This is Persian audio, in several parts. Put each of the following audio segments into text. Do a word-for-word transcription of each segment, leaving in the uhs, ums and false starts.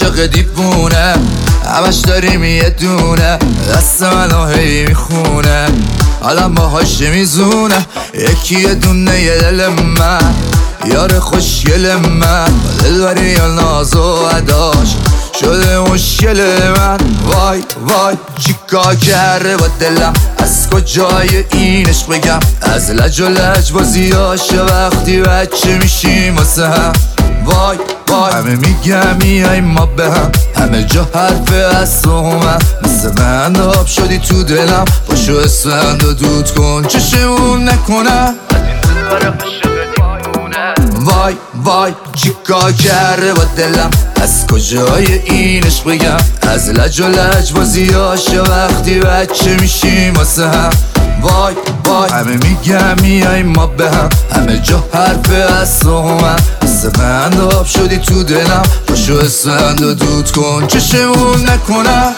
عاشق دیوونه، همش داریم یه دونه، دست منو هی میخونه، آدم باهاش میزونه. یکی یه دونه یه دل من، یار خوشگل من، با دلبری یا ناز و اداش شده مشکل من. وای وای چیکار کرده با دلم، از کجای اینش بگم، از لج و لج بازیاش وقتی بچه میشیم واسه هم. وای وای همه میگم میای ما به هم، همه جا حرف از تو من، مثل بند آب شدی تو دلم، باشو اسفند و دود کن چشمون نکنم. وای وای چیکار کرده با دلم، از کجای اینش بگم، از لج و لج بازیاش وقتی بچه میشیم واسه هم. وای وای همه میگم میای ما به هم، همه جا حرف از تو من، مثل بند آب شدی تو دلم، باشو اسفند و دود کن چشمون نکنم.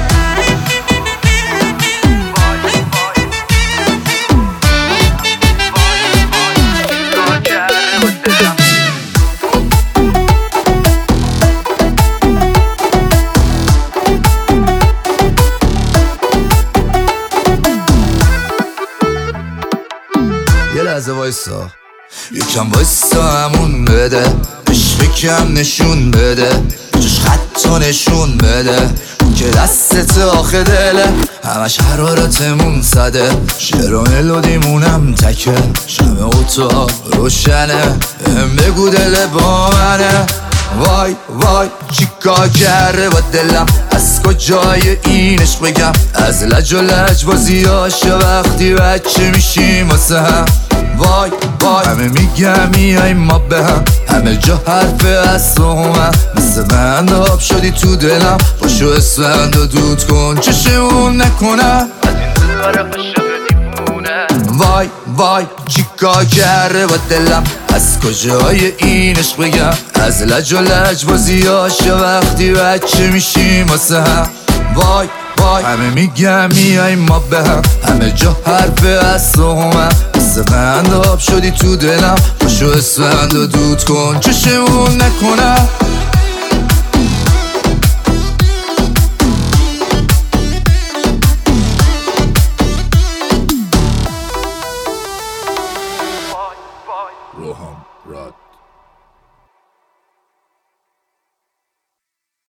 یه لحظه وایسا، یکم وایسا همون بده، بهش بکم نشون بده، جاش خطا نشون بده، که دستت آخه دله، همش حرارتمون صده، شعران لودیمونم تکه، شمه اتاق روشنه، هم بگو دل با منه. وای وای چیکار کرده با دلم، از کجای اینش بگم، از لج و لج بازیاش وقتی بچه میشیم واسه هم. وای وای همه میگم میای ما به هم، همه جا حرف از تو من، مثل بند آب شدی تو دلم، باشو اسفند و دود کن چشمون نکنم. وای وای چیکار کرده با دلم، از کجای اینش بگم، از لج و لج بازیاش وقتی بچه میشیم واسه هم. وای وای همه میگم میای ما به هم، همه جا حرف از تو من، مثل بند آب شدی تو دلم، باشو اسفند و دود کن چشمون نکنم.